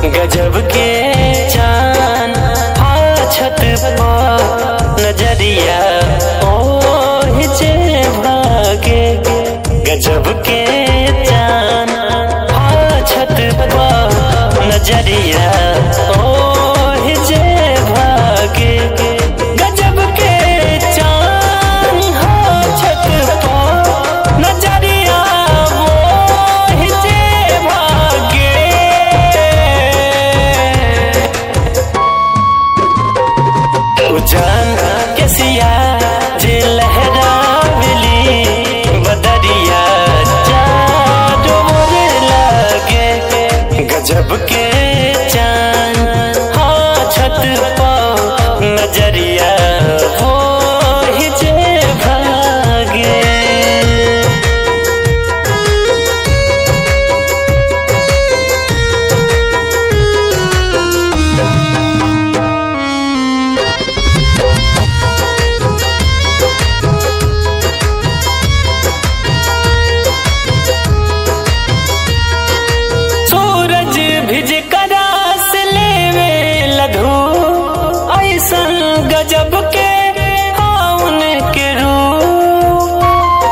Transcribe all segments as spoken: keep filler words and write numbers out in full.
गजब के चांद हा छत पर नजरिया ओहि जे भागे। गजब के चांद हा छत पर नजरिया ओहि जे भागे। गजब के चांद हा छत पर नजरिया ओहि जे भागे। जान के सिया जे लहरावली बदरिया चाँद मोरे लागे। गजब के चांद हाँ छत पर नजरिया ओहि जे भागे। भिज करास लेवे लधू ऐसन गजब के हाउन के रूप।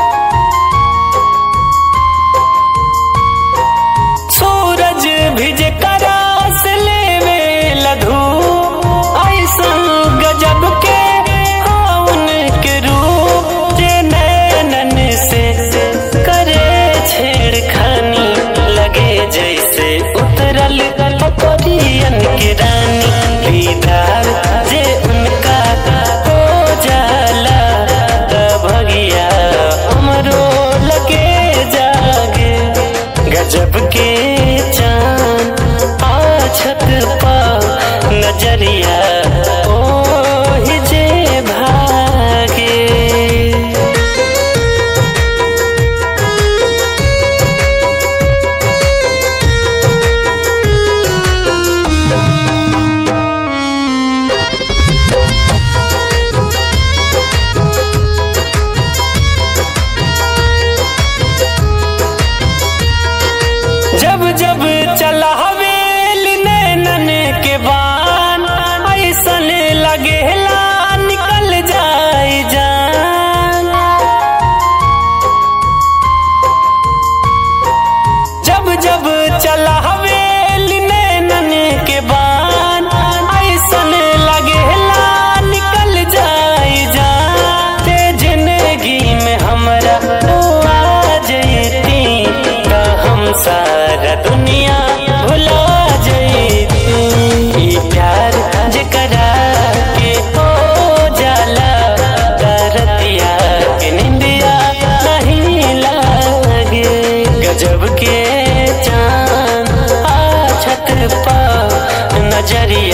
सूरज भिज करास लेवे लधू ऐसन गजब के हाउन के रूप। जे नैनन से करे छेड़खानी लगे जैसे उतरल परियन की रानी। दीदार जे उनका हो जाला भगिया हमरो लगे जागे। गजब के चांद आ छत पर नजरिया ओहि जे भागे। जब जब चला हवेली नैनन के बान ऐसन लगेला निकल जाई जान। जब जब चला हवेली नैनन के बान ऐसन लगेला निकल जाई जान। ते जिंदगी में हमरा आ जैती त हम सारा दुनिया भुला जैती। ई प्यार जेकरा के हो जाला दरदिया के निंदिया नहीं लागे। गजब के चांद आ छत पर नजरिया